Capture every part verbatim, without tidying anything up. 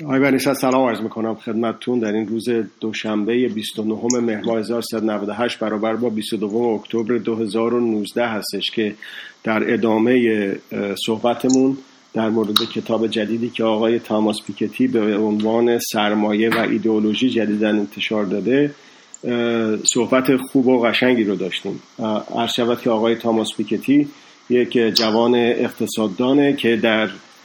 آقای بنی‌صدر سلام عرض میکنم خدمتتون در این روز دوشنبه بیست و نهم مهر ماه هزار و سیصد و نود و هشت برابر با بیست و دوم اکتبر دو هزار و نوزده هستش که در ادامه صحبتمون در مورد کتاب جدیدی که آقای تاماس پیکتی به عنوان سرمایه و ایدئولوژی جدیداً انتشار داده صحبت خوب و قشنگی رو داشتیم. عرض شود که آقای تاماس پیکتی یک جوان اقتصاددانه که در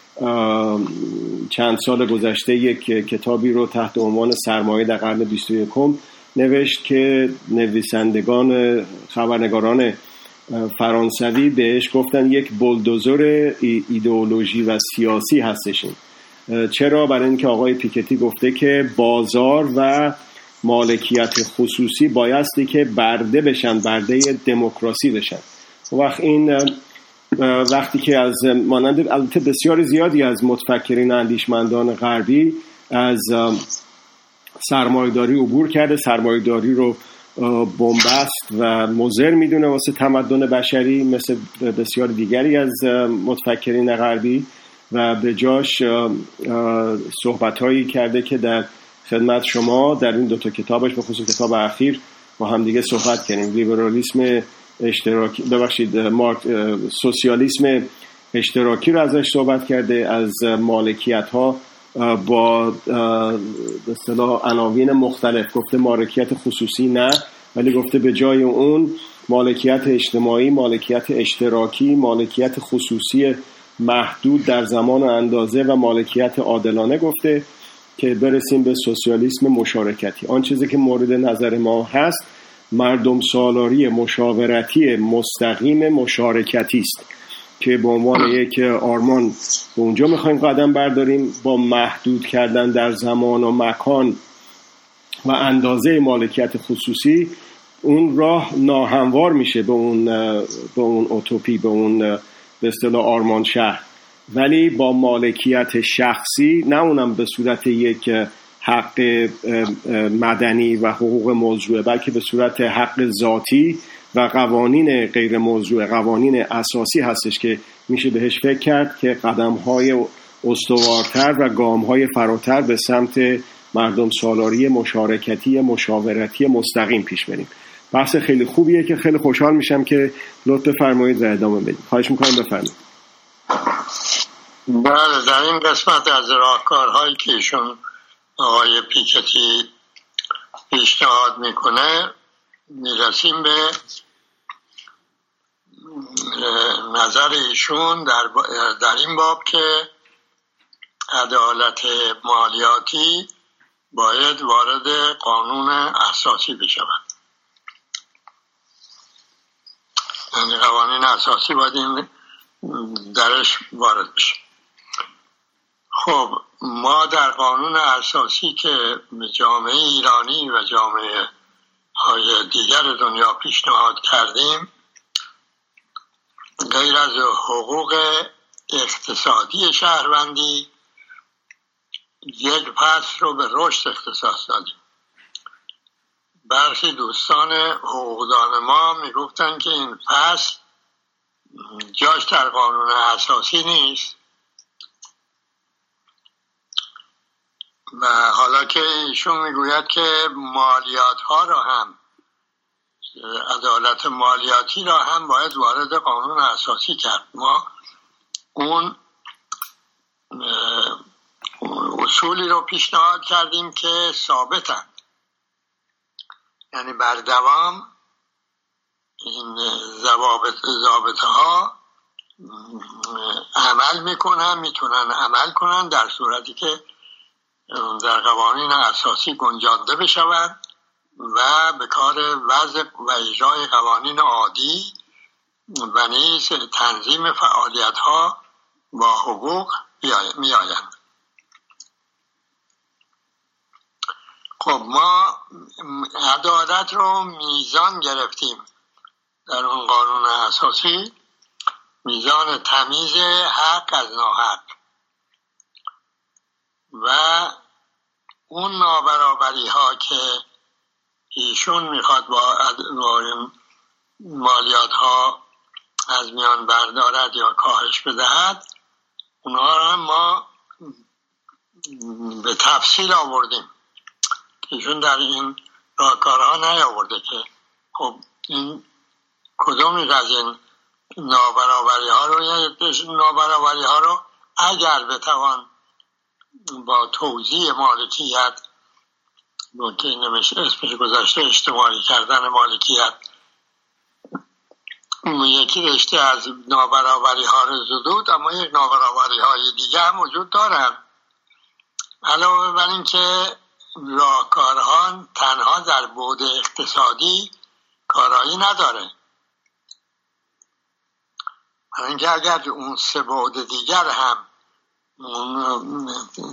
چند سال گذشته یک کتابی رو تحت عنوان سرمایه در قرن بیست و یکم نوشت که نویسندگان خبرنگاران فرانسوی بهش گفتن یک بولدوزر ایدئولوژی و سیاسی هستشین. چرا؟ برای اینکه آقای پیکتی گفته که بازار و مالکیت خصوصی بایستی که برده بشن، برده دموکراسی بشن. وقت این وقتی که از مانند البته بسیار زیادی از متفکرین اندیشمندان غربی از سرمایه‌داری عبور کرده، سرمایه‌داری رو بنبست و مضر میدونه واسه تمدن بشری مثل بسیار دیگری از متفکرین غربی و به جاش صحبت‌هایی کرده که در خدمت شما در این دو تا کتابش به خصوص کتاب اخیر با هم دیگه صحبت کردیم. لیبرالیسم اشتراکی ببخشید مارک سوسیالیسم اشتراکی رو ازش صحبت کرده، از مالکیت ها با به اصطلاح عناوین مختلف گفته مالکیت خصوصی نه، ولی گفته به جای اون مالکیت اجتماعی، مالکیت اشتراکی، مالکیت خصوصی محدود در زمان و اندازه و مالکیت عادلانه گفته که برسیم به سوسیالیسم مشارکتی. آن چیزی که مورد نظر ما هست مردم سالاری مشاورتی مستقیم مشارکتی است که به عنوان یک آرمان به اونجا میخوایم قدم برداریم با محدود کردن در زمان و مکان و اندازه مالکیت خصوصی. اون راه ناهموار میشه به اون به اون اوتوپی، به اون به اصطلاح آرمان شهر، ولی با مالکیت شخصی، نه اونم به صورت یک حق مدنی و حقوق موضوعه بلکه به صورت حق ذاتی و قوانین غیر موضوعه، قوانین اساسی هستش که میشه بهش فکر کرد که قدم‌های استوارتر و گام‌های فراتر به سمت مردم سالاری مشارکتی مشاورتی مستقیم پیش بریم. بحث خیلی خوبیه که خیلی خوشحال میشم که لطف فرمایید و ادامه بدید. خواهش میکنم بفرمایید. بله، در این قسمت از راهکارهایی که ایشون آقای پیکتی پیشنهاد میکنه میرسیم به نظر ایشون در, در این باب که عدالت مالیاتی باید وارد قانون اساسی بشود، یعنی قوانین اساسی باید این درش وارد بشه. خب ما در قانون اساسی که جامعه ایرانی و جامعه های دیگر دنیا پیشنهاد کردیم غیر از حقوق اقتصادی شهروندی یک پس رو به رشد اختصاص دادیم. برخی دوستان حقوقدان ما میگفتن که این پس جاش در قانون اساسی نیست و حالا که ایشون میگوید که مالیات ها را هم، عدالت مالیاتی را هم باید وارد قانون اساسی کرد، ما اون اصولی رو پیشنهاد کردیم که ثابتند، یعنی بر دوام این ضوابط ضابطه ها عمل میکنن، میتونن عمل کنن در صورتی که در قوانین اساسی گنجانده بشوند و به کار وضع و اجرای قوانین عادی و نیز تنظیم فعالیت ها با حقوق می آیند. خب ما عدالت رو میزان گرفتیم در اون قانون اساسی، میزان تمیز حق از ناحق و اون نابرابری ها که ایشون میخواد با مالیات ها از میان بردارد یا کاهش بدهد، اونها را ما به تفصیل آوردیم که ایشون در این راهکارها نیاورده که خب این کدومی از این نابرابری ها رو یا نابرابری ها رو اگر بتوان با توزیع مالکیت که نمیشه اسمش گذاشته اجتماعی کردن مالکیت، یکی رشته از نابرابری ها رو زدود، اما یک نابرابری های دیگه هم وجود دارن. علاوه بر این که راهکارها تنها در بعد اقتصادی کارایی نداره، برای اینکه اگر اون سه بعد دیگر هم اون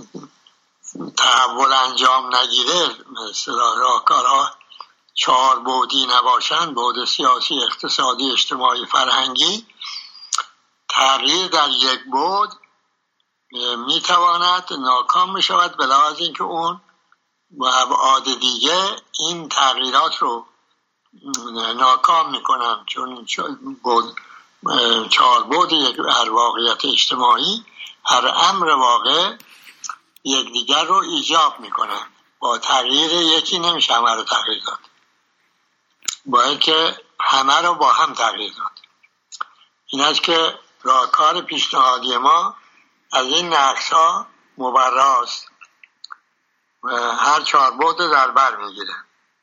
تحول انجام نگیره، مثلا راهکارها چهار بعدی نباشن، بعد سیاسی، اقتصادی، اجتماعی، فرهنگی، تغییر در یک بعد میتواند ناکام میشود به لحاظ اینکه اون با ابعاد دیگه این تغییرات رو ناکام میکنن، چون چهار بعد یک هر واقعیت اجتماعی، هر امر واقع یکدیگر رو ایجاب میکنن. با تغییر یکی نمیشه همه رو تغییر داد، باید که همه رو با هم تغییر داد. این است که راهکار پیشنهادی ما از این نقص ها مبراست و هر چهار بعد در بر میگیره.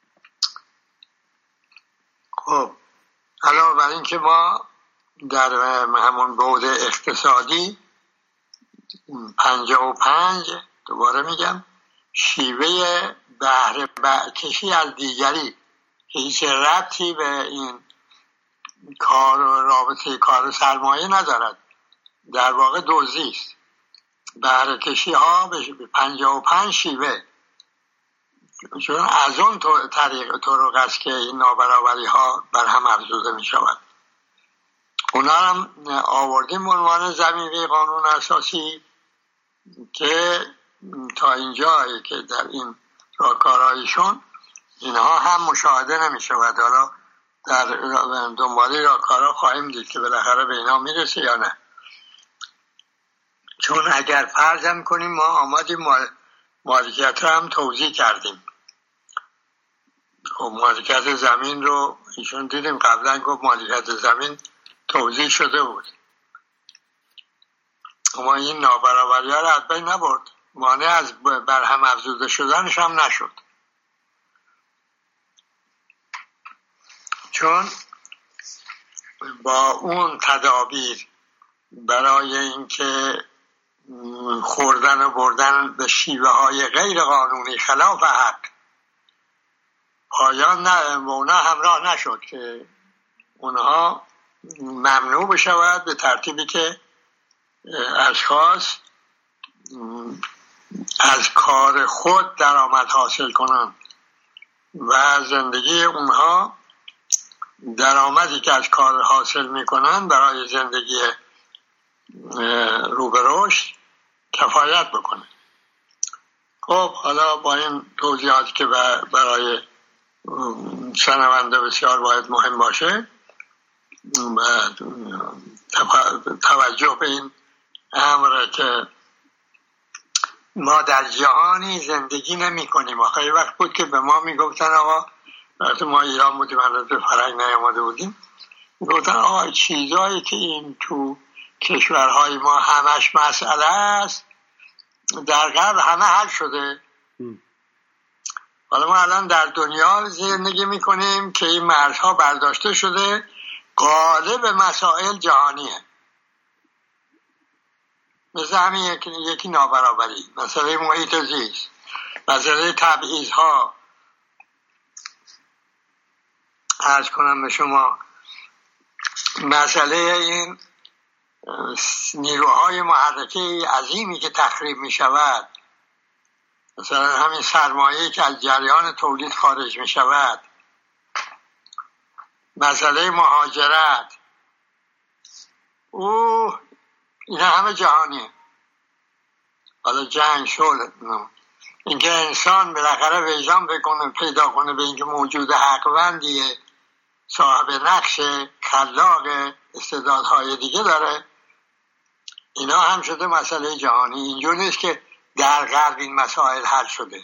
خب علاوه بر این که ما در همون بعد اقتصادی پنجاه و پنج دوباره میگم شیوه بهره کشی از دیگری که هیچ ربطی به این کار و رابطه کار و سرمایه ندارد، در واقع دزدی است. بهره کشی ها به پنجاه و پنج شیوه، چون از اون طریق طرق است که این نابرابری ها بر هم افزوده می شود. اونا هم آوردیم عنوان ضمیمه قانون اساسی که تا اینجایی که در این راهکارهایشون اینها هم مشاهده نمی شود. حالا در دنبالی راهکارها خواهیم دید که بالاخره به اینا میرسه یا نه. چون اگر فرض هم کنیم ما آمدیم مالکیت رو هم توضیح کردیم، خب مالکیت زمین رو ایشون دیدیم قبلا گفت مالکیت زمین توضیح شده بود، اما این نابرابری ها رو از بین نبرد، مانع از برهم افزوده شدنش هم نشد. چون با اون تدابیر برای اینکه خوردن و بردن به شیوه های غیر قانونی خلاف حق پایان نه و اونا همراه نشد که اونها ممنوع بشود به ترتیبی که اشخاص از کار خود درآمد حاصل کنند و زندگی اونها درآمدی که از کار حاصل میکنن برای زندگی رو به رشد کفایت بکنه. خب حالا با این توضیحاتی که برای شنونده بسیار باید مهم باشه و توجه به این امر که ما در جهانی زندگی نمی کنیم. آخه وقت بود که به ما می گفتن آقا، وقتی ما ایران بودیم هنوز به فرنگ نیامده بودیم، می گفتن آقا چیزایی که این تو کشورهای ما همش مسئله است در غرب همه حل شده. حالا ما الان در دنیا زندگی می کنیم که این مرزها برداشته شده، غالب مسائل جهانیه. مثل همین یکی, یکی نابرابری، مسئله محیط زیست، مسئله تبعیض‌ها. عرض کنم به شما مسئله این نیروهای محرکه عظیمی که تخریب می شود، مثلا همین سرمایه‌ای که از جریان تولید خارج می شود، مسئله مهاجرت، اوه اینا همه جهانیه. حالا جنگ شد، اینکه انسان بالاخره وجدان بکنه پیدا کنه به اینکه موجود حقوندیه، صاحب نقش، خلاق، استعدادهای دیگه داره، اینا هم شده مسئله جهانی. اینجور نیست که در غرب این مسائل حل شده.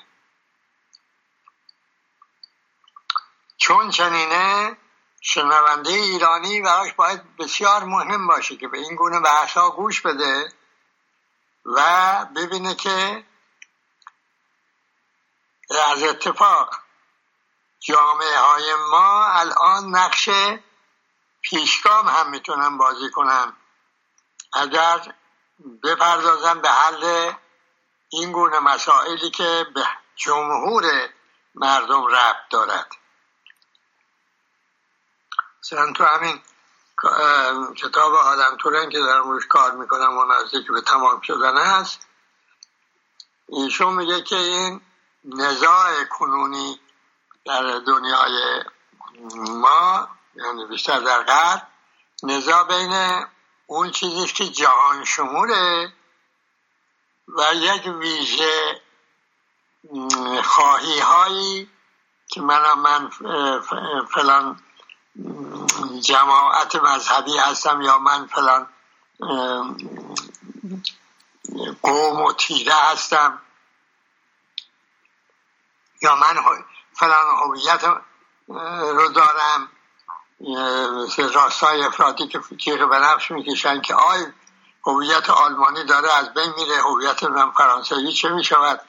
چون چنینه شنونده ایرانی براش باید بسیار مهم باشه که به این گونه بحث‌ها گوش بده و ببینه که از اتفاق جامعه های ما الان نقش پیشگام هم میتونن بازی کنن اگر بپردازن به حل این گونه مسائلی که به جمهور مردم ربط دارد. مثلا تو همین کتاب آدم تورن که دارم روش کار میکنم و نزدیک به تمام شدن هست، ایشون میگه که این نزاع کنونی در دنیای ما، یعنی بیشتر در غرب، نزاع بین اون چیزیست که جهان شموله و یک ویژه خواهی هایی که من من فلان جماعت مذهبی هستم یا من فلان قوم و تیره هستم یا من فلان هویت رو دارم، مثل راستای افراطی که تیغ به نفس میکشن که آی هویت آلمانی داره از بین میره، هویت من فرانسوی چه میشود،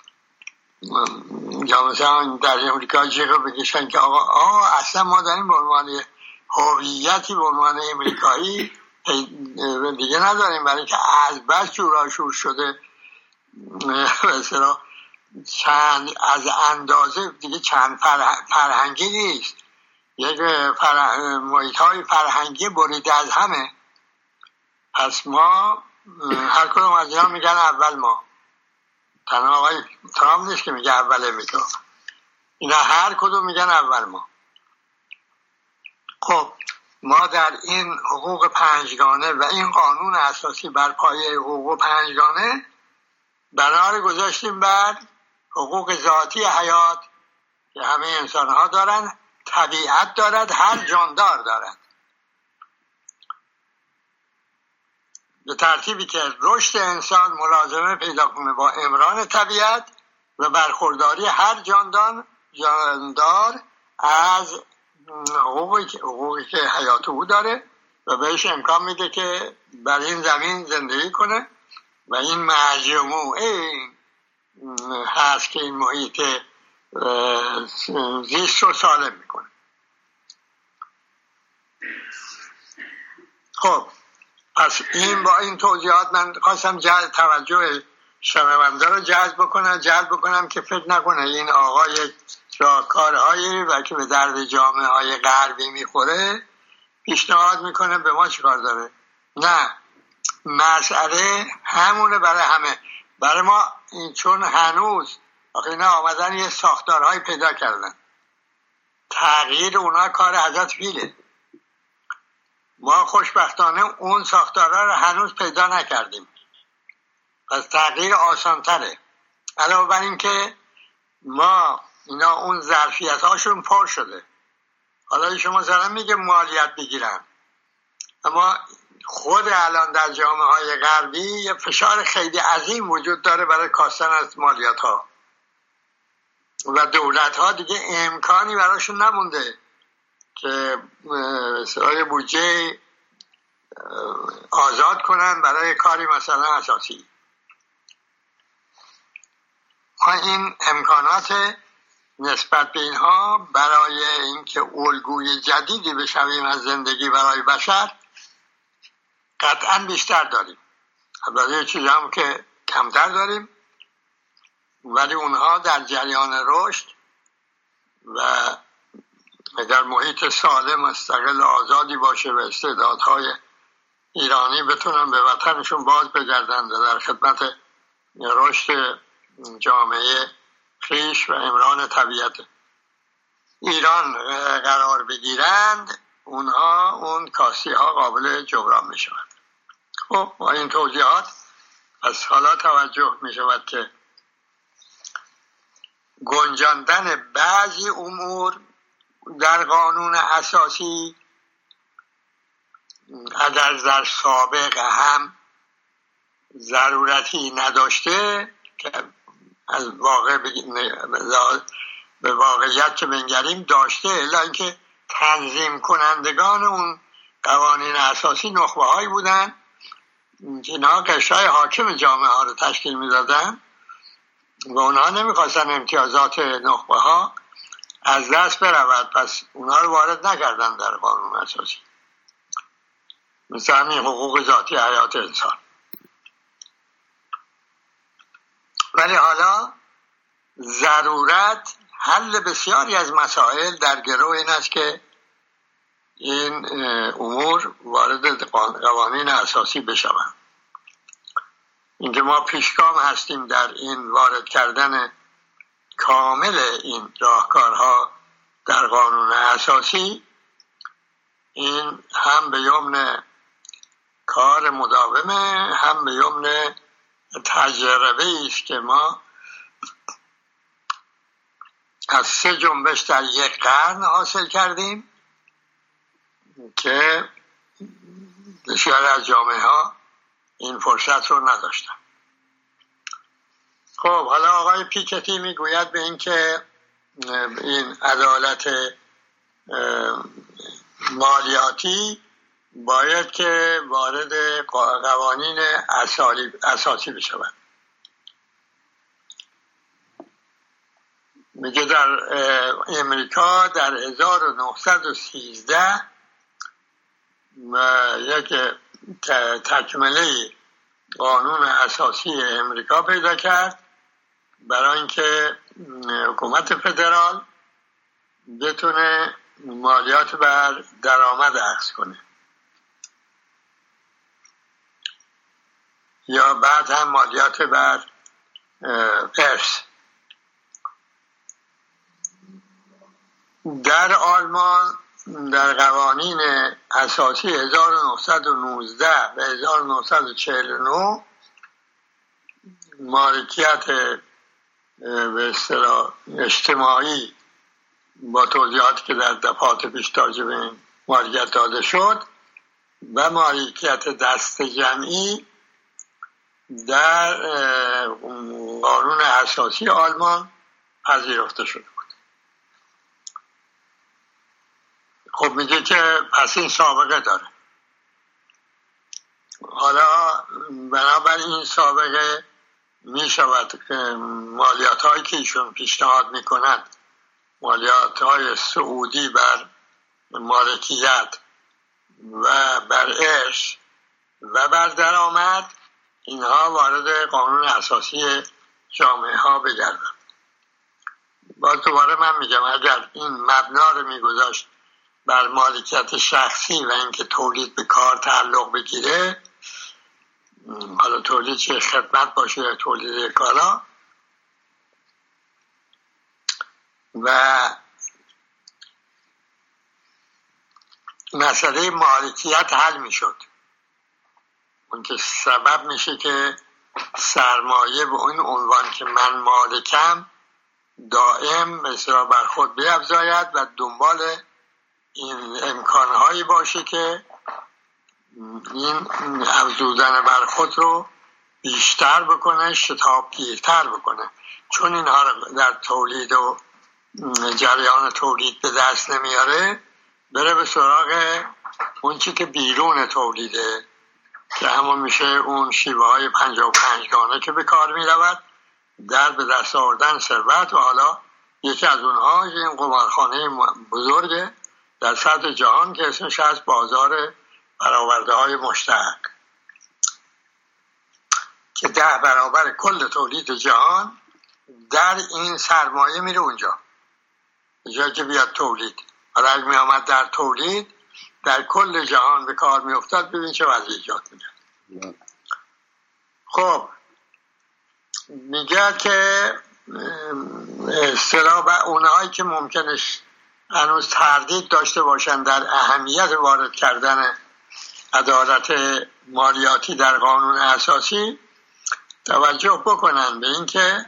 یا مثلا در امریکا جیغ بکشن که آقا آه اصلا ما داریم به عنوان هویتی به عنوان امریکایی دیگه نداریم، برای که از بس جوراشور شده مثلا چند از اندازه دیگه چند فرهنگی نیست، یک محیط های فرهنگی بریده از همه. پس ما هر کدوم از اینا میگن اول ما، تنها آقای ترامپ نیست که میگه اول امریکا، اینا هر کدوم میگن اول ما. خب ما در این حقوق پنجگانه و این قانون اساسی بر پایه حقوق پنجگانه بنا گذاشتیم بر حقوق ذاتی حیات که همه انسان ها دارن، طبیعت دارد، هر جاندار دارد، به ترتیبی که رشد انسان ملازمه پیدا کنه با امران طبیعت و برخورداری هر جاندار جاندار از حقوقی که, حقوقی که حیات او داره و بهش امکان میده که بر این زمین زندگی کنه و این مجموعه هست که این محیط زیست رو سالم میکنه. خب پس این با این توضیحات من خواستم جلب توجه شنونده رو جلب بکنم جلب بکنم که فکر نکنه این آقای راهکارهایی و که به درد جامعه های غربی میخوره پیشنهاد میکنه به ما چیکار داره. نه، مسئله همونه برای همه، برای ما این، چون هنوز آخه اینا آمدن یه ساختارهای پیدا کردن، تغییر اونا کار حضرت فیله. ما خوشبختانه اون ساختارها رو هنوز پیدا نکردیم، پس تغییر آسان تره. علاوه بر این که ما اینا اون ظرفیت هاشون پر شده. حالا شما مثلا میگه مالیات بگیرن، اما خود الان در جامعه های غربی یه فشار خیلی عظیم وجود داره برای کاستن از مالیات ها و دولت ها دیگه امکانی براشون نمونده که سرای بودجه آزاد کنن برای کاری مثلا اساسی. این امکانات نسبت به اینها برای اینکه الگوی جدیدی بشویم از زندگی برای بشر قطعا بیشتر داریم. البته چیزی هم که کمتر داریم، ولی اونها در جریان رشد و اگر محیط سالم مستقل آزادی باشه و استعدادهای ایرانی بتونن به وطنشون باز بگردن و در خدمت رشد جامعه خویش و امران طبیعت ایران قرار بگیرند، اونها اون کاستی ها قابل جبران می شود. خب با این توضیحات از حالا توجه می شود که گنجاندن بعضی امور در قانون اساسی اگر در سابق هم ضرورتی نداشته، که از واقع به واقعیت که بنگریم داشته، الا اینکه تنظیم کنندگان اون قوانین اساسی نخبه هایی بودن که اینا قشرهای حاکم جامعه ها رو تشکیل میدادن و اونها نمیخواستن امتیازات نخبه ها از دست برود، پس اونها رو وارد نکردن در قانون اساسی، مثل همین حقوق ذاتی حیات انسان. ولی حالا ضرورت حل بسیاری از مسائل در گرو این است که این امور وارد قوانین اساسی بشوند. اینکه ما پیشگام هستیم در این وارد کردن کامل این راهکارها در قانون اساسی، این هم به یمن کار مداومه، هم به یمن تجربه است که ما از سه جنبش در یک قرن حاصل کردیم که بسیاری از جامعه ها این فرصت رو نداشتن. خب حالا آقای پیکتی میگوید به این که این عدالت مالیاتی باید که وارد قوانین اساسی بشود. میگه در امریکا در هزار و نهصد و سیزده یک تکمله قانون اساسی امریکا پیدا کرد برای اینکه حکومت فدرال بتونه مالیات بر درآمد اخذ کنه، یا بعد هم مالیات بر ارث. در آلمان در قوانین اساسی هزار و نهصد و نوزده و هزار و نهصد و چهل و نه مالکیت به اصطلاح اجتماعی با توضیحاتی که در دفعات پیش راجع به این مالکیت داده شد و مالکیت دست جمعی در قانون اساسی آلمان پذیرفته شده بود. خب میگه که پس این سابقه داره. حالا بنابراین این سابقه میشود که مالیات هایی که ایشون پیشنهاد میکنند، مالیات های سعودی بر مالکیت و بر ارث و بر درآمد، اینها وارد قانون اساسی جامعه ها بگردن. باز دوباره من میگم اگر این مبنا رو میگذاشت بر مالکیت شخصی و اینکه تولید به کار تعلق بگیره، حالا تولید چه خدمت باشه یا تولید کالا، و مسئله مالکیت حل میشد، اون که سبب میشه که سرمایه به اون عنوان که من مالکم دائم مثلا بر خود بیفزاید و دنبال این امکانهایی باشه که این افزودن بر خود رو بیشتر بکنه، شتابگیرتر بکنه، چون اینها رو در تولید و جریان تولید به دست نمیاره، بره به سراغ اون چی که بیرون تولیده که همون میشه اون شیوه های پنجاه و پنجگانه که به کار میرود در به دست آوردن ثروت. و حالا یکی از اونها این قمارخانه بزرگه در سطح جهان که اسمش از بازار برآورده های مشترک که ده برابر کل تولید جهان در این سرمایه میره اونجا، جایی که بیاد تولید. حالا اگه می آمد در تولید در کل جهان به کار می افتاد، ببین چه وضعی ایجاد میگه. خب میگه که اصطلاح اونهایی که ممکنش هنوز تردید داشته باشند در اهمیت وارد کردن عدالت مالیاتی در قانون اساسی توجه بکنن به این که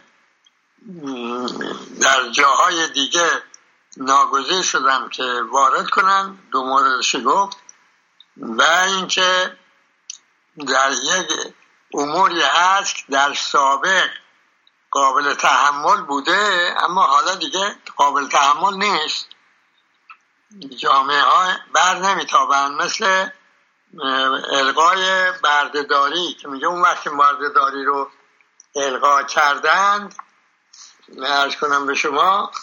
در جاهای دیگه ناگزیر شدن که وارد کنن. دو موردش گفت و اینکه در یک اموری هست در سابق قابل تحمل بوده، اما حالا دیگه قابل تحمل نیست. جامعه ها بر نمیتابن، مثل الغای بردهداری که میگه اون وقت بردهداری رو الغا کردند، عرض کنم به شما،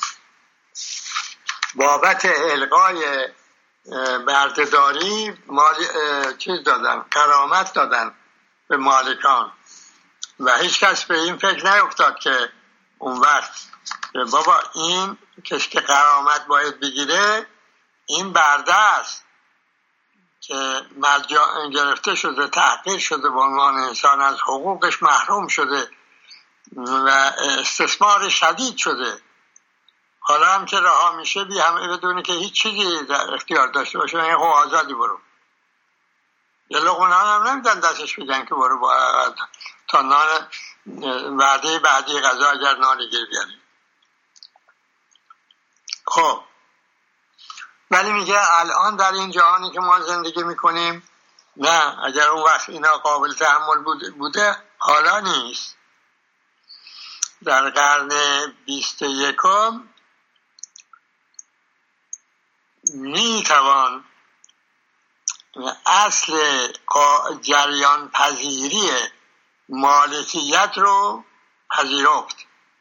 بابت الغای بردهداری مالی چیز دادن، کرامت دادن به مالکان و هیچ کس به این فکر نیفتاد که اون وقت بابا این کسی که کرامت باید بگیره این برده است که مجا... گرفته شده، تحقیر شده، به عنوان انسان از حقوقش محروم شده و استثمار شدید شده. حالا هم که رها میشه بی همه بدونه که هیچ چیزی در اختیار داشته باشه، این خب آزادی برو. یه لقمه نان هم نمیدن دستش بگن که برو با تا نان وعده بعدی غذا اگر نانی گیر بیاری. خب ولی میگه الان در این جهانی که ما زندگی میکنیم، نه، اگر اون وقت اینا قابل تحمل بوده, بوده حالا نیست. در قرن بیست و یکم میتوان اصل جریان پذیری مالکیت رو پذیرفت.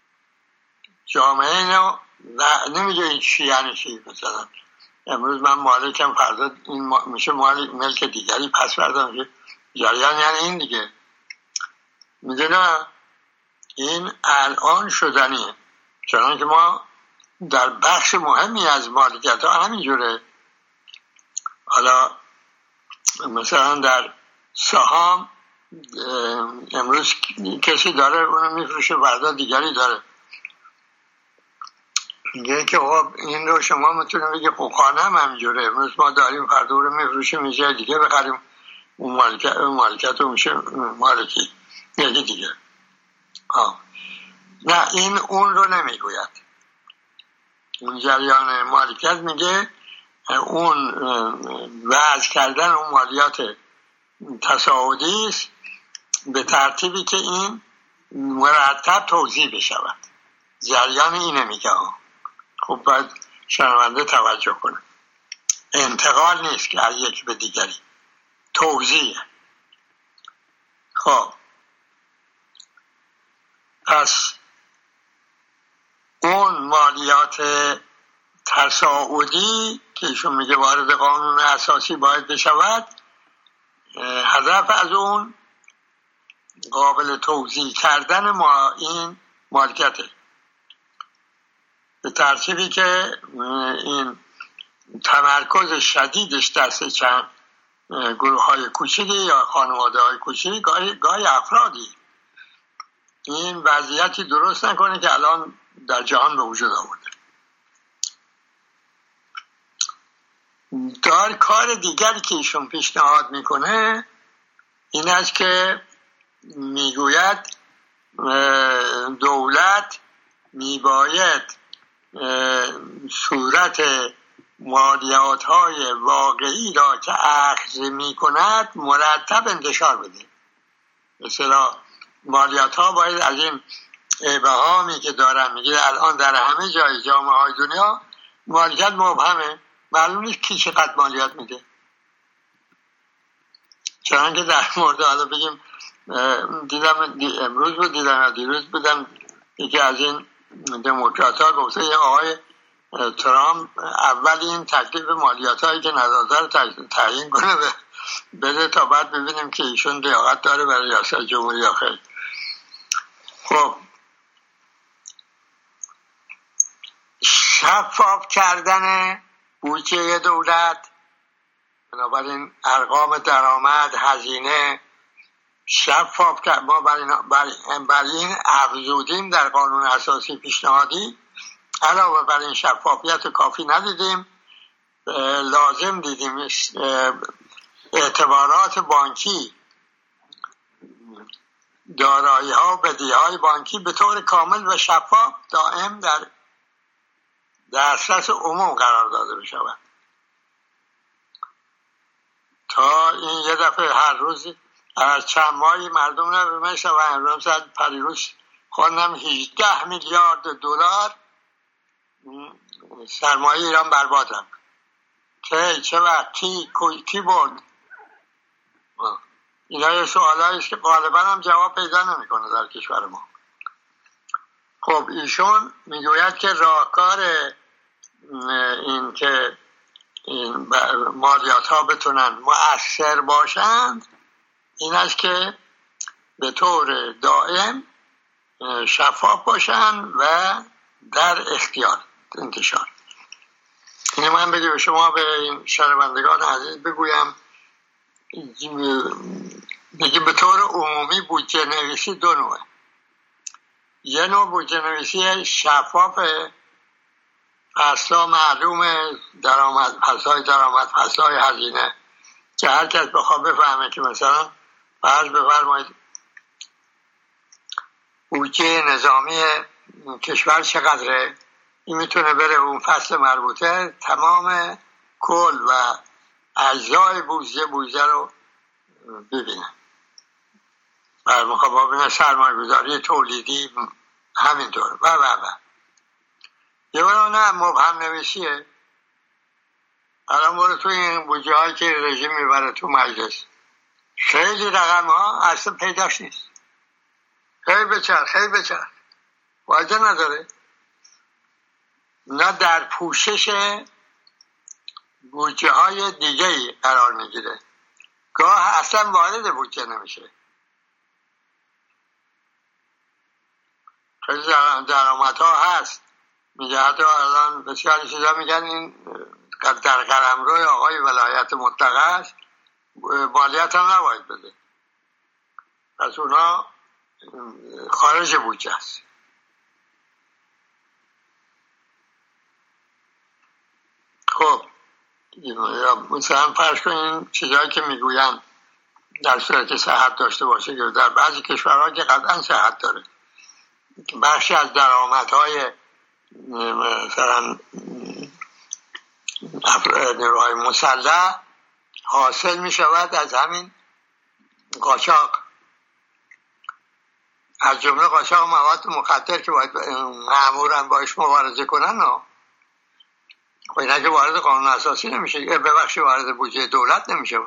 جامعه اینو نمیگه این چی یعنی چی. مثلا امروز من مالکم، فردا این میشه مالک ملک دیگری، پس فردا میشه جریان، یعنی این دیگه. میگه نه، این الان شدنیه، چون که ما در بخش مهمی از مالکیت ها همینجوره. حالا مثلا در سهام امروز کسی داره اونو میفروشه، فردا دیگری داره. میگه که خب این رو شما میتونید بگید خب خانه هم همینجوره، امروز ما داریم فردا رو میفروشیم میشه دیگه بخریم اون مالکیت اون مالکیت رو میشه مالکی یکی دیگه. آه. نه، این اون رو نمیگوید. اون جریان مالکیت میگه اون وضع کردن اون مالیات تصاعدی است به ترتیبی که این مرتب توزیع بشود. جریان اینه میگه. خب باید شنونده توجه کنه، انتقال نیست که از یکی به دیگری، توزیع. خب پس اون مالیات تصاعدی که ایشون میگه وارد قانون اساسی باید بشود، هدف از اون قابل توزیع کردن ما این مالکیته، به ترتیبی که این تمرکز شدیدش دست چند گروه های کوچیکی یا خانواده های کوچیکی، گاهی, گاهی افرادی، این وضعیتی درست نکنه که الان در جهان به وجود آورده. دار کار دیگری که ایشون پیشنهاد میکنه این است که میگوید دولت میباید صورت مالیات های واقعی را که اخذ می کند مرتب انتشار بده. مثلا مالیات ها باید از این ابهامی که دارن، میگه الان در همه جای جامعه های دنیا مالیات مبهمه، معلوم نیست کی چقدر مالیات میده. چون که در مورد حالا بگیم دیدم دی امروز بود دیدم دیروز بودم یکی از این دموکرات ها گفته یه آقای ترامپ اول این تکلیف مالیات هایی که نداده رو تعیین کنه بده تا بعد ببینیم که ایشون لیاقت داره برای ریاست جمهوری یا خیر. خب شفاف کردن بودجه دولت، بنابراین ارقام درآمد، هزینه شفاف کرد. ما برای این افزودیم در قانون اساسی پیشنهادی، علاوه بر این شفافیت کافی ندیدیم، لازم دیدیم اعتبارات بانکی، دارایی ها و بدهی های بانکی به طور کامل و شفاف دائم در دسترس عموم قرار داده بشود تا این یه دفعه هر روز از چند ماهی مردم نبیمشن و امروز پریروز خواندم هجده میلیارد دلار سرمایه ایران برباد رفت. که چه وقت کی کی برد؟ اینا یه سوالایی است که غالبا هم جواب پیدا نمیکنه در کشور ما. خب ایشون میگوید که راهکار این که این مالیات ها بتونن مؤثر باشند این است که به طور دائم شفاف باشن و در اختیار انتشار. این من بگه به شما به این شنوندگان عزیز بگویم، بگه به طور عمومی بودجه نویسی دو نوعه. یه نوع بودجه نویسی شفافه، فصلا معلومه، درآمد فصلای درآمد فصلای هزینه، که هر کس بخواد بفهمه که مثلا فرض بفرمایید بودجه نظامی کشور چقدره، این میتونه بره اون فصل مربوطه تمام کل و اجزای بودجه بودجه رو ببینه. و مخابه ببینه سرمایه گذاری تولیدی همینطور و و و یه برای نه مبهم نویسیه. الان برو توی این بودجه هایی که رژیم میبره تو مجلس خیلی رقم ها اصلا پیداش نیست، خیلی بچر خیلی بچر واجه نداره، نه در پوشش بودجه های دیگه قرار میگیره، گاه اصلا وارد بودجه نمیشه. خیلی درآمد ها هست، میگه حتی الان بسیاری چیزا میگن این در قلمرو آقای ولایت مطلقه است، مالیات هم نباید بده، پس اونا خارج بودجه است. خب مثلا فرض کنین چیزایی که میگوین در صورت که صحت داشته باشه، که در بعضی کشورها که قطعا صحت داره، بخشی از درآمدهای مثلا نیروهای مسلح حاصل می شود از همین قاچاق، از جمله قاچاق مواد مخدر که باید مأموراً باش مبارزه کنن. نه خب اینا که وارد قانون اساسی نمیشه، ببخشید وارد بودجه دولت نمیشه.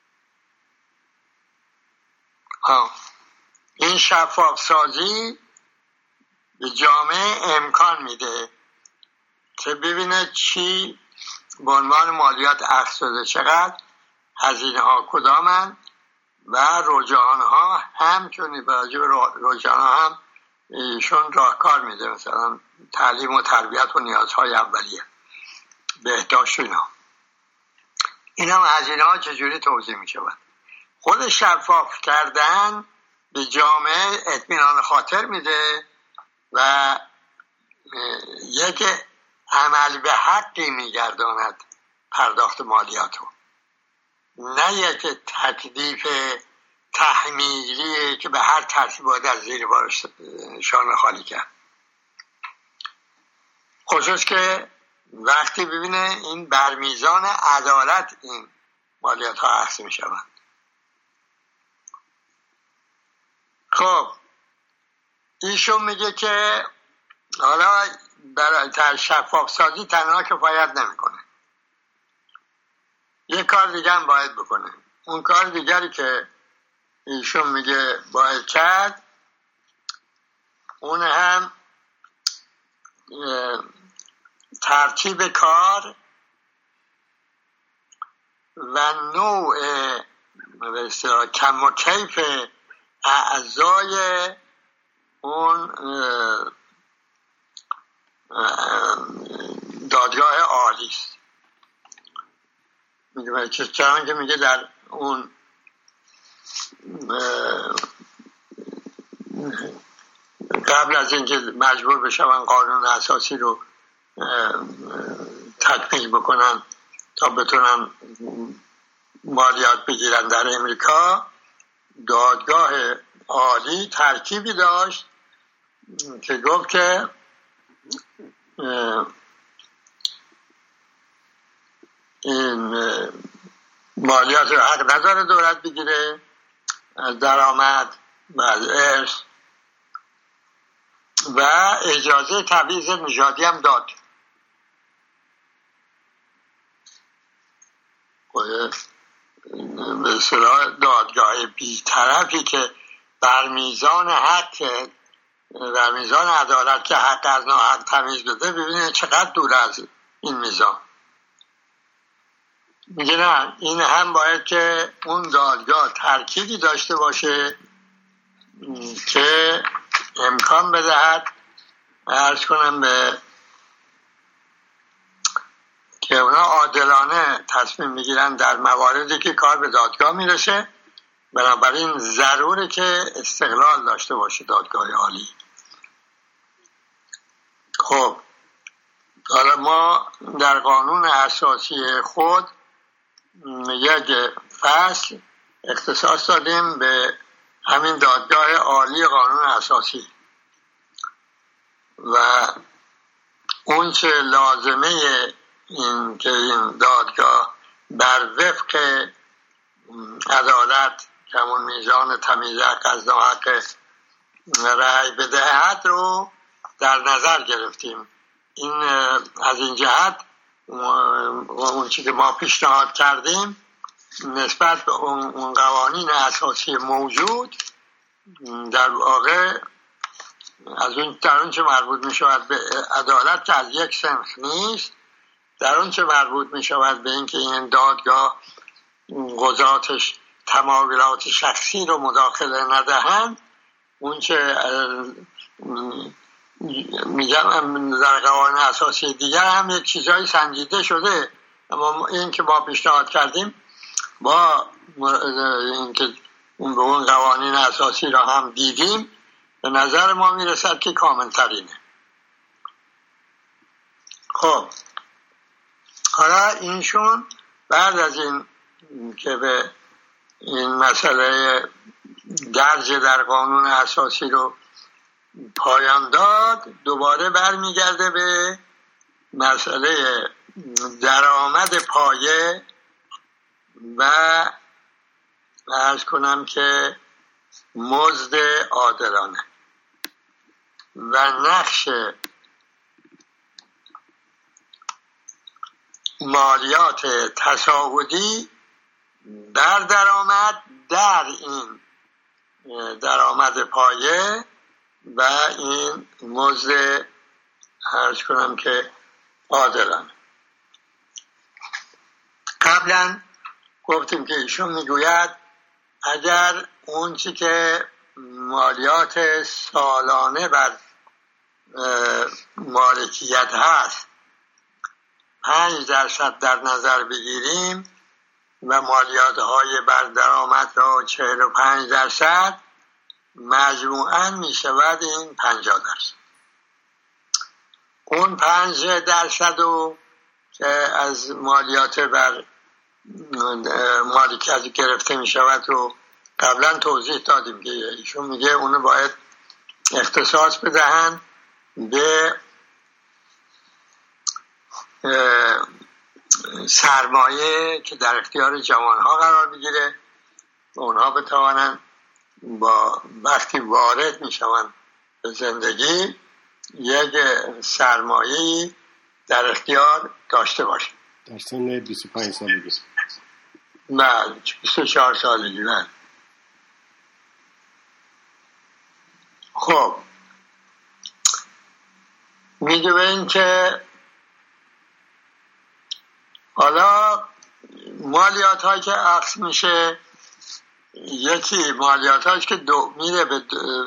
ها این شفاف سازی به جامعه امکان میده که ببینه چی به عنوان مالیات اخذ شده، چقدر، هزینه ها کدامن و رجحان ها هم، چون راجع به رجحان ها هم ایشون راهکار میده، مثلا تعلیم و تربیت و نیازهای اولیه، بهداشت و اینا. این هم هزینه ها چجوری توزیع میشه. خود شفاف کردن به جامعه اطمینان خاطر میده و یک عمل به حقی میگرداند پرداخت مالیاتو، نه یک تکلیف تحمیلی که به هر ترتیب باید از زیر بارش شانه خالی کرد. خصوص که وقتی ببینه این برمیزان عدالت این مالیات ها اخذ می شود. خب ایشون میگه که حالا برای شفاف سازی تنها کفایت نمیکنه، یک کار دیگه هم باید بکنه. اون کار دیگری که ایشون میگه باید کرد، اون هم ترتیب کار و نوع کم و کیف اعضای اون دادگاه عالی است. میگه چون که میگه در اون قبل از اینکه مجبور بشن قانون اساسی رو تکمیل بکنن تا بتونن مالیات بگیرن در امریکا، دادگاه عالی ترکیبی داشت که گفت که این مالیات رو حق نداره دولت بگیره از درآمد و از ارث و اجازه تبعیض نژادی هم داد. به اصطلاح دادگاه بی‌طرفی که بر میزان حق، در میزان عدالت که حق از ناحق تمیز بده، ببینید چقدر دور از این میزان. میگه نه، این هم باید که اون دادگاه ترکیبی داشته باشه که امکان بدهد، عرض کنم به که اونا عادلانه تصمیم میگیرن در مواردی که کار به دادگاه میرسه. بنابراین ضروره که استقلال داشته باشه دادگاه عالی. خب حالا ما در قانون اساسی خود یک فصل اختصاص دادیم به همین دادگاه عالی قانون اساسی و اون چه لازمه این که این دادگاه بر وفق عدالت کمون میزان تمیز حق از ناحق رأی بدهد رو در نظر گرفتیم. این از این جهت اون چیزی که ما پیشنهاد کردیم نسبت به اون قوانین اساسی موجود در واقع از اون در اون چه مربوط می شود به عدالت که از یک صنف نیست، در اون چه مربوط می شود به اینکه این دادگاه قضاتش تمایلات شخصی رو مداخله ندهند، اون چه میگم در قوانین اساسی دیگر هم یک چیزایی سنجیده شده، اما این که ما پیشنهاد کردیم با اینکه اون به اون قوانین اساسی را هم دیدیم به نظر ما میرسد که کامل‌ترینه. خب حالا اینشون بعد از این که به این مسئله درج در قانون اساسی رو پایان داد، دوباره برمیگرده به مسئله درآمد پایه و عرض کنم که مزد عادلانه و نقش مالیات تصاعدی در درآمد در این درآمد پایه و این مزد عرض کنم که عادلانه. قبلا گفتیم که ایشون میگوید اگر اون چی که مالیات سالانه بر مالکیت هست پنج درصد در نظر بگیریم و مالیات های بر درآمد را چهل و پنج درصد، مجموعاً می شود این پنجاه درصد. اون پنج درصد رو که از مالیات بر مالکیت گرفته می شود رو قبلا توضیح دادیم که ایشون میگه اونو باید اختصاص بدهن به سرمایه که در اختیار جوانها قرار بگیره و اونها بتوانن با وقتی وارد میشوند به زندگی یک سرمایه در اختیار داشته باشه. در سن بیست و پنج سالگی. بله، بیست و چهار سالگی. بله. خب میگه به این که حالا مالیات هایی که اخذ میشه، یکی مالیات هایی که دو میره به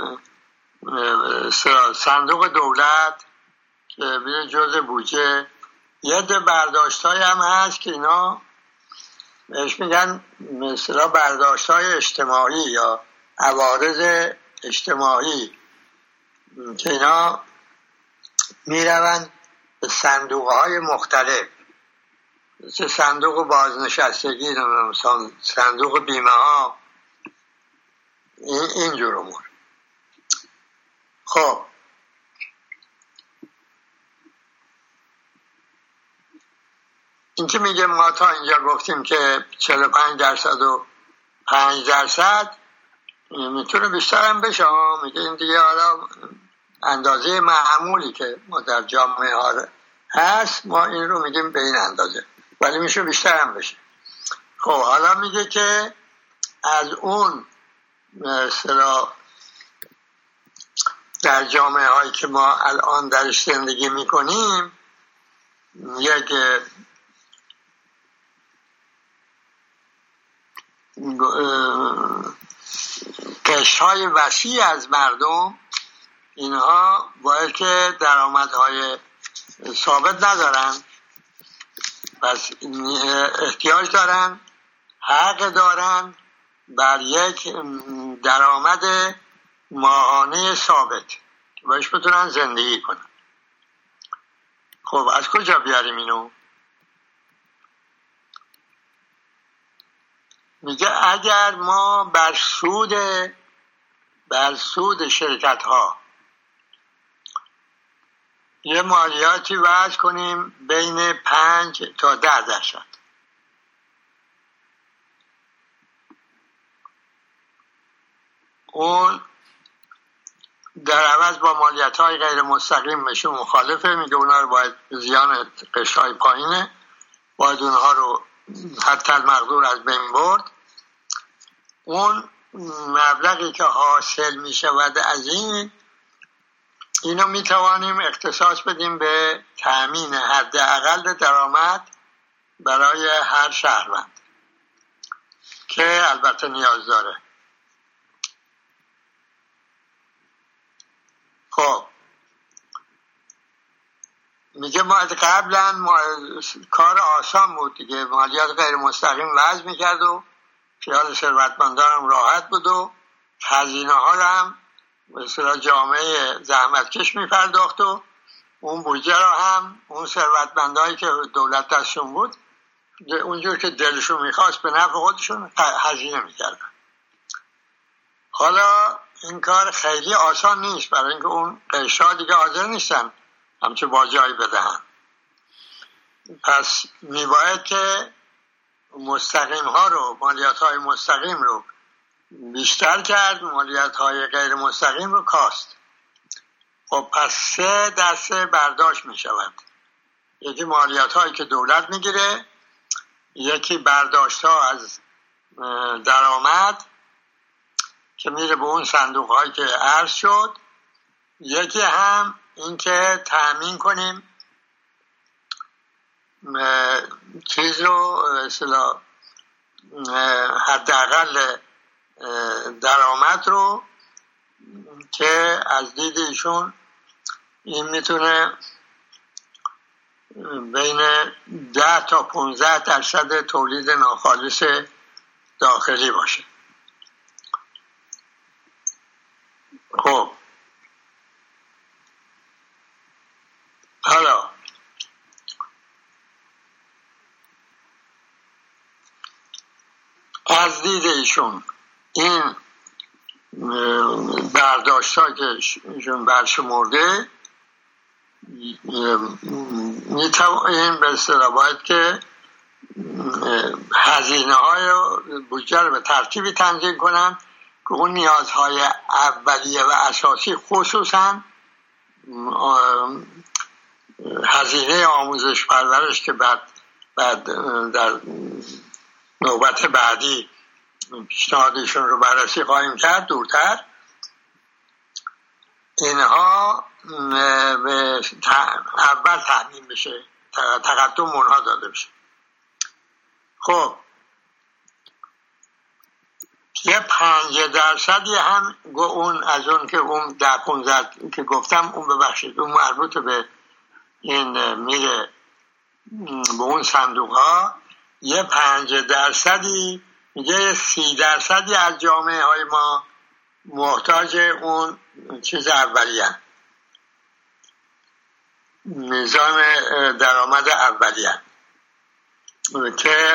صندوق دولت که میره جزء بودجه، یه ده برداشت های هم هست که اینا بهش میگن مثلا برداشت های اجتماعی یا عوارض اجتماعی که اینا میروند به صندوق های مختلف، مثل صندوق بازنشستگی، صندوق بیمه ها، این اینجور امور. خب این که میگه ما تا اینجا گفتیم که چهل و پنج درصد و پنج درصد، میتونه بیشتر هم بشه. میگه این دیگه حالا اندازه معمولی که ما در جامعه ها هست ما این رو میگیم به این اندازه، ولی میشه بیشتر هم بشه. خب حالا میگه که از اون مثلا در جامعه هایی که ما الان درش زندگی میکنیم یک قشرهای وسیع از مردم اینها باید که درآمدهای ثابت ندارن، پس احتیاج دارن، حق دارن بر یک درآمد ماهانه ثابت که باش بتونن زندگی کنن. خب از کجا بیاریم اینو؟ میگه اگر ما بر سود بر سود شرکت ها یه مالیاتی وضع کنیم بین پنج تا ده درصد، اون در عوض با مالیات های غیر مستقیم بشه مخالفه، میگه اونا رو باید زیان قشرهای پایینه باید اونها رو حتی المقدور از بین برد. اون مبلغی که حاصل میشود از این اینو میتوانیم اختصاص بدیم به تأمین حداقل درآمد برای هر شهروند که البته نیاز داره. خب میگه ما قبلا ما کار آسان بود دیگه، مالیات غیر مستقیم وضع میکرد و خیال ثروتمندان هم راحت بود و هزینه ها رو هم مثلا جامعه زحمتکش میپرداخت و اون بودجه رو هم اون ثروتمندانی که دولت دستشون بود اونجور که دلشون میخواست به نفع خودشون هزینه میکردن. حالا این کار خیلی آسان نیست برای اینکه اون قشرها دیگه حاضر نیستن همچه باجایی بدهن، پس میباید که مستقیم ها رو مالیات های مستقیم رو بیشتر کرد، مالیات های غیر مستقیم رو کاست. خب پس سه دسته برداشت می شود، یکی مالیات هایی که دولت میگیره، یکی برداشت ها از درآمد که میره به اون صندوق هایی که عرض شد، یکی هم این که تأمین کنیم چیز رو اصلا حداقل درآمد رو که از دید ایشون این میتونه بین ده تا پونزده درصد تولید ناخالص داخلی باشه. خب حالا از دید ایشون این برداشت ها که ایشون برشمرده این به اصطلاح باید که هزینه های بودجه رو به ترتیبی تنظیم کنن که اون نیازهای اولیه و اساسی خصوصا هزینه آموزش پرورش که بعد بعد در نوبت بعدی پیشنهادشون رو بررسی خواهیم کرد دورتر، اینها اول تأمین بشه، تقدم اونها داده بشه. خب یه پنج درصدی هم اون از اون که اون در پونزد که گفتم اون ببخشید اون مربوط به این میره به اون صندوق ها، یه پنج درصدی میگه سی درصدی از جامعه های ما محتاج اون چیز اولیه، نظام درآمد اولیه که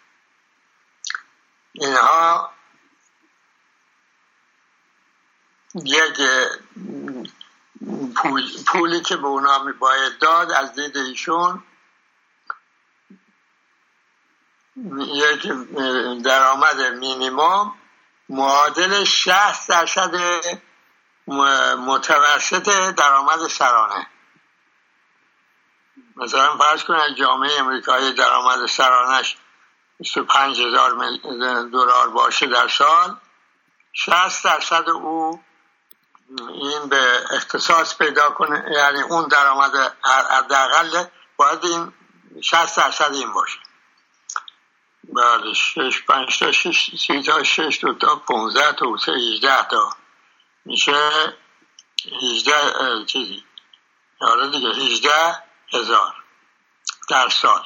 اینها یک پول پولی که به اونا میباید داد از دید ایشون یک درآمد مینیمم معادل شصت درصد متوسط درآمد سرانه. مثلا فرض کنید جامعه امریکایی درآمد سرانش بیست و پنج هزار دلار باشه در سال، شصت درصد او این به اختصاص پیدا کنه، یعنی اون درآمد حداقل باید این شصت درصد این باشه. بعد شش پنج تا شش سی تا شش دو تا پانزده تا سه هجده تا میشه هجده چیزی آره دیگه هجده هزار در سال.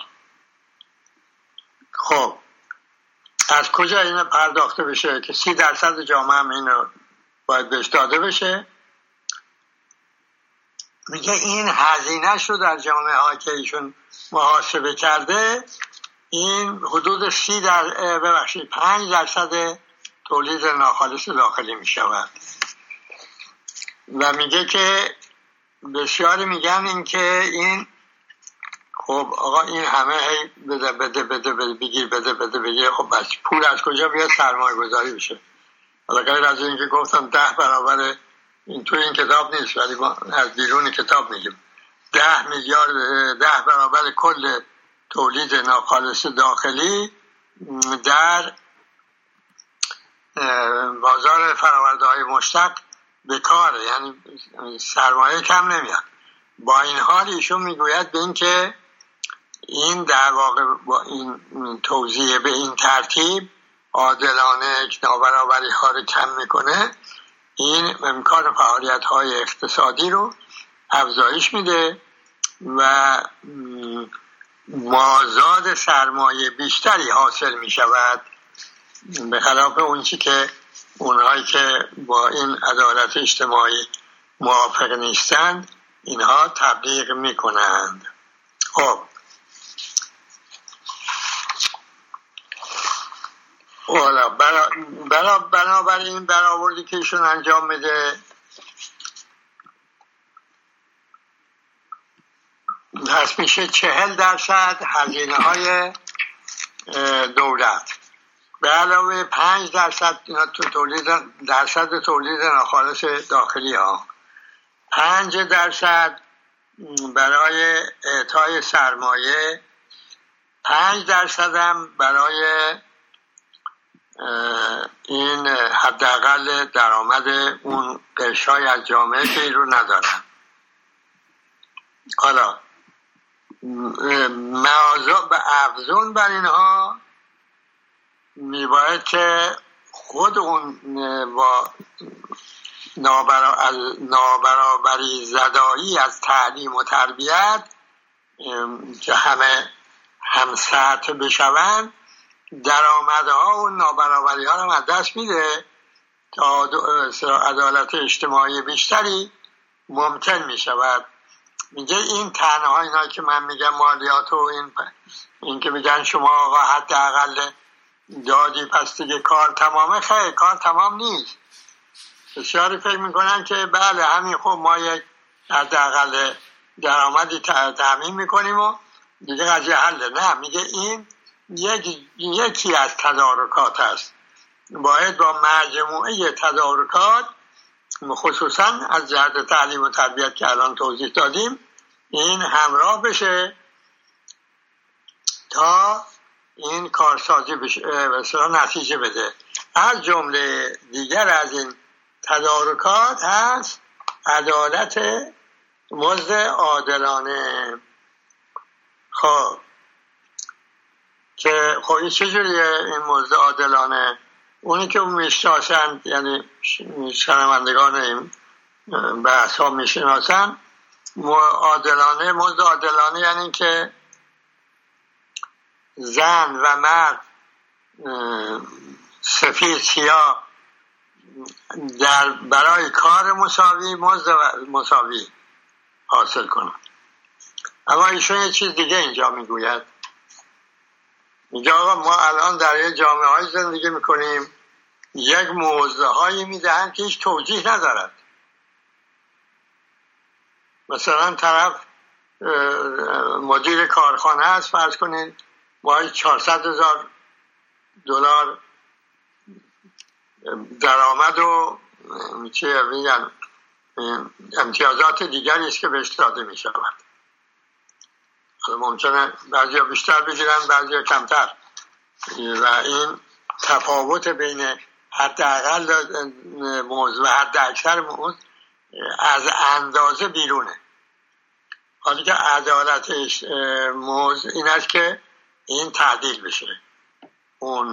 خب از کجا این پرداخته بشه که سی درصد جامعه هم اینو باید بهش داده بشه؟ میگه این هزینه شو در جامعه ها که ایشون محاسبه کرده، این حدود سی در ببخشید پنج درصد تولید ناخالص داخلی میشود. و میگه که بسیاری میگن این که این خب آقا این همه هی بده بده بده بده بگیر بده بده بگیر، خب بس پول از کجا بیاد سرمایه گذاری بشه؟ حالا غیر از این که گفتم ده برابر این توی این کتاب نیست ولی ما از بیرون کتاب میگیم ده میلیارد ده برابر کل تولید ناخالص داخلی در بازار فرآورده‌های مشتق به کاره، یعنی سرمایه کم نمیاد. با این حال ایشون میگوید به این که این در واقع با این توزیع به این ترتیب عادلانه نابرابری ها رو کم میکنه، این امکان فعالیت های اقتصادی رو افزایش میده و مازاد سرمایه بیشتری حاصل میشود، به خلاف اون چی که اونهایی که با این عدالت اجتماعی موافق نیستند اینها تبلیغ میکنند. خب حالا برا برا بنابراین برآوردی که ایشون انجام میده هست میشه چهل درصد هزینه های دولت به علاوه پنج درصد تو تولید درصد تولید ناخالص داخلی ها، پنج درصد برای اعطای سرمایه، پنج درصد هم برای این حداقل درآمد اون قشرهای از جامعه که این رو ندارن. حالا معاضا به افزون بر اینها میباید که خود اون با نابرابری زدایی از تعلیم و تربیت که همه هم سطح بشوند درآمدها و نابرابری ها رو از دست میده تا عدالت اجتماعی بیشتری ممکن میشود. میگه این تنها اینا که من میگم مالیات و این این که میگن شما آقا حداقل دادی پس دیگه کار تمامه، خیر کار تمام نیست. بسیاری فکر میکنن که بله همین خب ما یک حداقل درآمدی تامین میکنیم و دیگه قضیه حله. نه، میگه این یک یکی از تدارکات است، باید با مجموعه تدارکات خصوصا از جهت تعلیم و تربیت که الان توضیح دادیم این همراه بشه تا این کارسازی بشه و نتیجه بده. از جمله دیگر از این تدارکات هست عدالت مزد عادلانه. خب که خب این چجوریه این مزد عادلانه؟ اونی که میشناسن یعنی شنوندگان این بحث ها میشناسن، عادلانه مزد عادلانه یعنی که زن و مرد سفید سیاه در برای کار مساوی مزد مساوی حاصل کنن. اما ایشون یه چیز دیگه اینجا میگوید، اینجا آقا ما الان در یه جامعه های زندگی میکنیم یک موضوع هایی میدهن که هیچ توجیه ندارد. مثلا طرف مدیر کارخانه هست، فرض کنید ماهی چهارصد هزار دلار درآمد و چه میگن امتیازات دیگری است که بهش داده می شود. ممکنه بعضی بیشتر بگیرن بعضی کمتر و این تفاوت بین حداقل موز و حد اکثر موز از اندازه بیرونه. حالی که عدالت موز این است که این تعدیل بشه. اون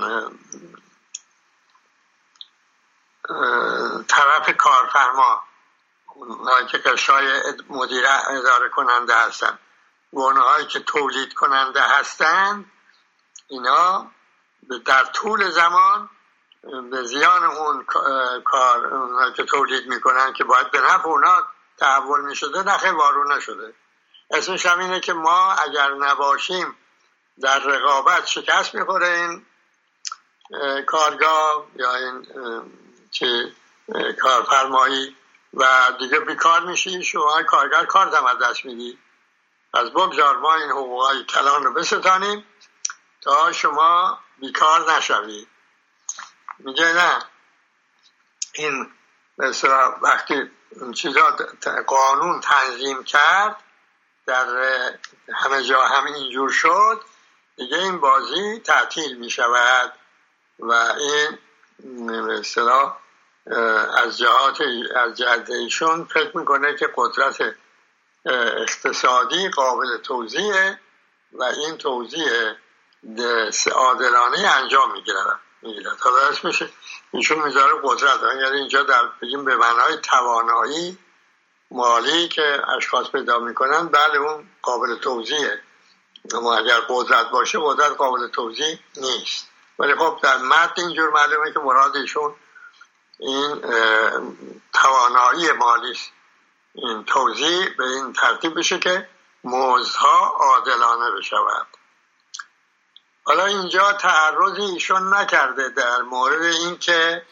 طرف کارفرما، اونهایی که قشای مدیر اداره کننده هستن و اونهایی که تولید کننده هستن، اینا در طول زمان به زیان اون کار اونهایی که تولید میکنن که باید به نفع اونا تحول میشده نخیر وارون نشده. اسمش هم اینه که ما اگر نباشیم در رقابت شکست میخوره این کارگاه یا این چه کارفرمایی و دیگه بیکار میشی. شما کارگر کار دم از دست میدی. از بگذار ما این حقوقای کلان رو بستانیم تا شما بیکار نشوی. میگه نه، این مثلا وقتی چیزا قانون تنظیم کرد در همه جا همین اینجور شد، دیگه این بازی تعطیل میشود و این مثلا از جهات از جهت ایشون فکر میکنه که قدرت اقتصادی قابل توزیعه و این توزیع عادلانه انجام میگیرد. حالا اسمش ایشون میذاره قدرت، یعنی اینجا در بگیم به معنای توانایی مالی که اشخاص پیدا میکنن، بله اون قابل توزیعه، اما اگر قدرت باشه قدرت قابل توزیع نیست. ولی خب در متن اینجور معلومه که مراد ایشون این توانایی مالی است. این توزیع به این ترتیب بشه که مزدها عادلانه بشود. حالا اینجا تعرضی ایشون نکرده در مورد این که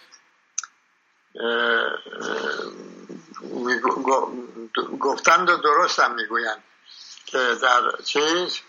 گفتند و درست هم میگویند که در چیز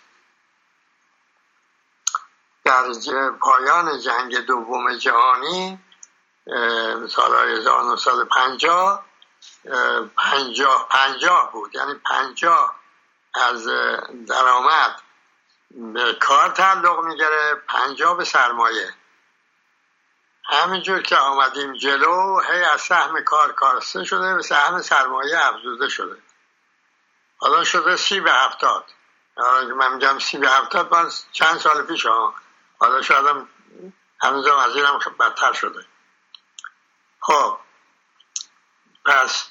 در پایان جنگ دوم جهانی سال هزار و نهصد و پنجاه پنجاه پنجاه بود، یعنی پنجاه از درآمد به کار تعلق میگیره، پنجاه به سرمایه. همینجور که آمدیم جلو هی از سهم کار کاسته شده به سهم سرمایه افزوده شده. حالا شده سی به هفتاد. من میگم سی به هفتاد من چند سال پیش ها. حالا شاید هم هنوزم از اینم بدتر شده. خب پس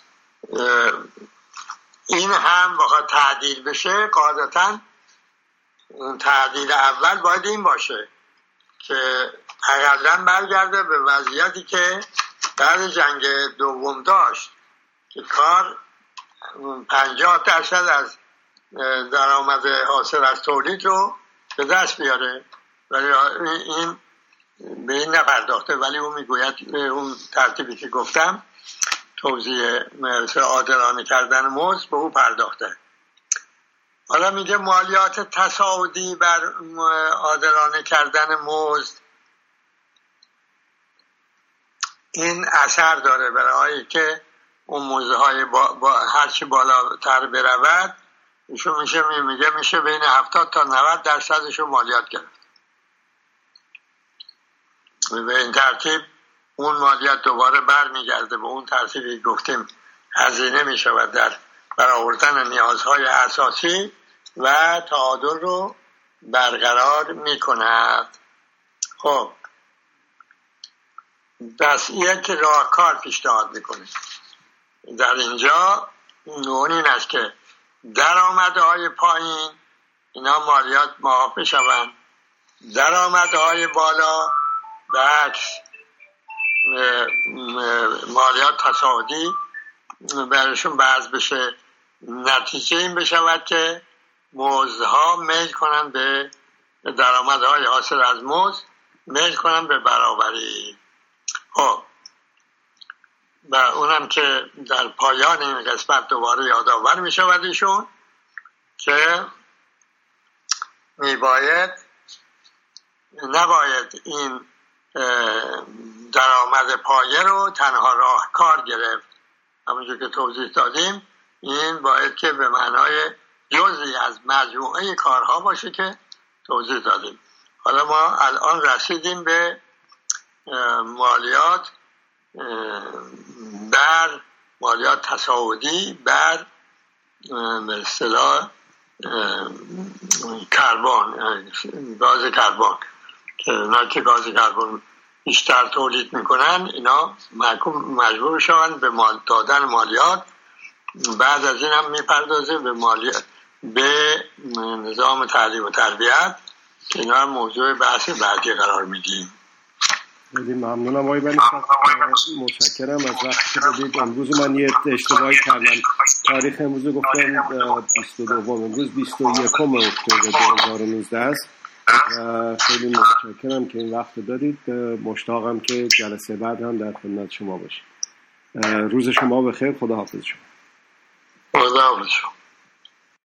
این هم بخواد تعدیل بشه، قاعدتاً اون تعدیل اول باید این باشه که اقلن برگرده به وضعیتی که بعد جنگ دوم داشت که کار پنجاه درصد از درآمد حاصل از تولید رو به دست بیاره، ولی این به این نپرداخته. ولی اون میگوید اون ترتیبی که گفتم توزیع عادلانه کردن مزد به او پرداخته. حالا میگه مالیات تصاعدی بر عادلانه کردن مزد این اثر داره برای که اون مزدهای با, با هرچی بالاتر برود ایشون میشه میگه میشه بین هفتاد تا نود درصدشو مالیات گرفت. به این ترتیب اون مالیات دوباره برمیگرده به اون ترتیبی گفتیم هزینه میشود در برآوردن نیازهای اساسی و تعادل رو برقرار میکند. خب پس یک راهکار پیشنهاد میکنه در اینجا، اون این است که درآمدهای پایین اینا مالیات معاف بشوند، درآمدهای بالا برعکس مالیات تصاعدی برشون وضع بشه. نتیجه این بشود که مزدها میل کنن به درآمدهای حاصل از مزد میل کنن به برابری. خب و اونم که در پایان این قسمت دوباره یادآور می شود ایشون که می باید نباید این درآمد پایه رو تنها راهکار گرفت همونجور که توضیح دادیم این باید که به معنای جزئی از مجموعه کارها باشه که توضیح دادیم. حالا ما الان رسیدیم به مالیات بر مالیات تصاعدی بر به اصطلاح کربن، گاز کربن که اونا که گاز کربن بیشتر تولید میکنن اینا مجبور شوند به مال دادن مالیات. بعد از این هم میپردازه به مالیات به نظام تعلیم و تربیت که اینا هم موضوع بحث بعدی قرار میدیم. خیلی ممنونم آقای بنی صدر، متشکرم از وقتی که دادید. امروز من یه اشتباهی کردم، تاریخ امروز گفتم بیست و دو، امروز بیست و یکم اکتبر دو هزار و نوزده است. خیلی متشکرم که این وقت دادید. مشتاقم که جلسه بعد هم در خدمت شما باشیم. روز شما بخیر. خدا حافظ شما. خدا حافظ شما.